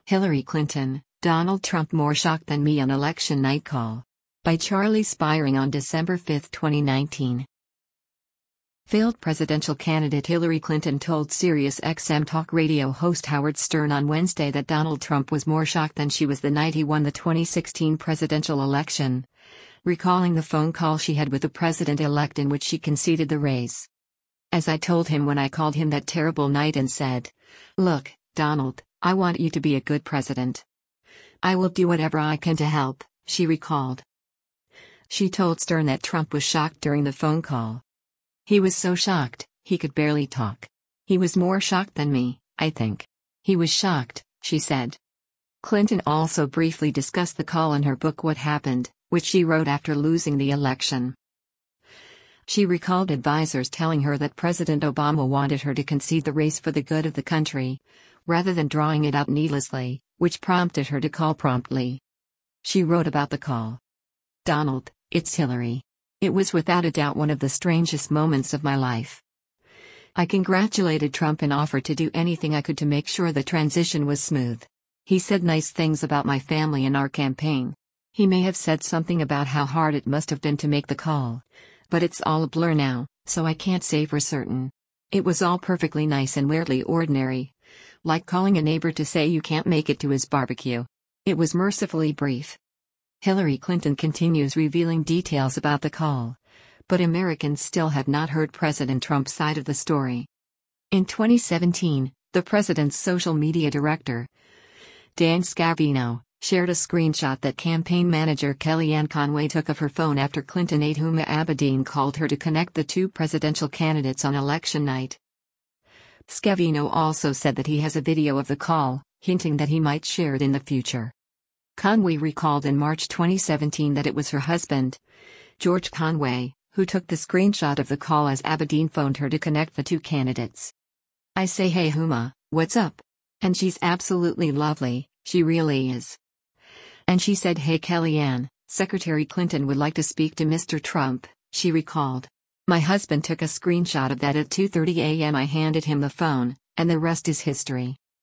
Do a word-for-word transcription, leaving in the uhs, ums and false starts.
Hillary Clinton, Donald Trump more shocked than me on election night call. By Charlie Spiring on December fifth, twenty nineteen. Failed presidential candidate Hillary Clinton told SiriusXM talk radio host Howard Stern on Wednesday that Donald Trump was more shocked than she was the night he won the twenty sixteen presidential election, recalling the phone call she had with the president-elect in which she conceded the race. As I told him when I called him that terrible night and said, "Look, Donald, I want you to be a good president. I will do whatever I can to help," she recalled. She told Stern that Trump was shocked during the phone call. "He was so shocked, he could barely talk. He was more shocked than me, I think. He was shocked," she said. Clinton also briefly discussed the call in her book What Happened, which she wrote after losing the election. She recalled advisors telling her that President Obama wanted her to concede the race for the good of the country, rather than drawing it out needlessly, which prompted her to call promptly. She wrote about the call. "Donald, it's Hillary. It was without a doubt one of the strangest moments of my life. I congratulated Trump and offered to do anything I could to make sure the transition was smooth. He said nice things about my family and our campaign. He may have said something about how hard it must have been to make the call. But it's all a blur now, so I can't say for certain. It was all perfectly nice and weirdly ordinary. Like calling a neighbor to say you can't make it to his barbecue. It was mercifully brief." Hillary Clinton continues revealing details about the call, but Americans still have not heard President Trump's side of the story. In twenty seventeen, the president's social media director, Dan Scavino, shared a screenshot that campaign manager Kellyanne Conway took of her phone after Clinton aide Huma Abedin called her to connect the two presidential candidates on election night. Scavino also said that he has a video of the call, hinting that he might share it in the future. Conway recalled in March twenty seventeen that it was her husband, George Conway, who took the screenshot of the call as Abedin phoned her to connect the two candidates. "I say, hey Huma, what's up? And she's absolutely lovely, she really is. And she said, hey Kellyanne, Secretary Clinton would like to speak to Mister Trump," she recalled. "My husband took a screenshot of that at two thirty a m I handed him the phone, and the rest is history."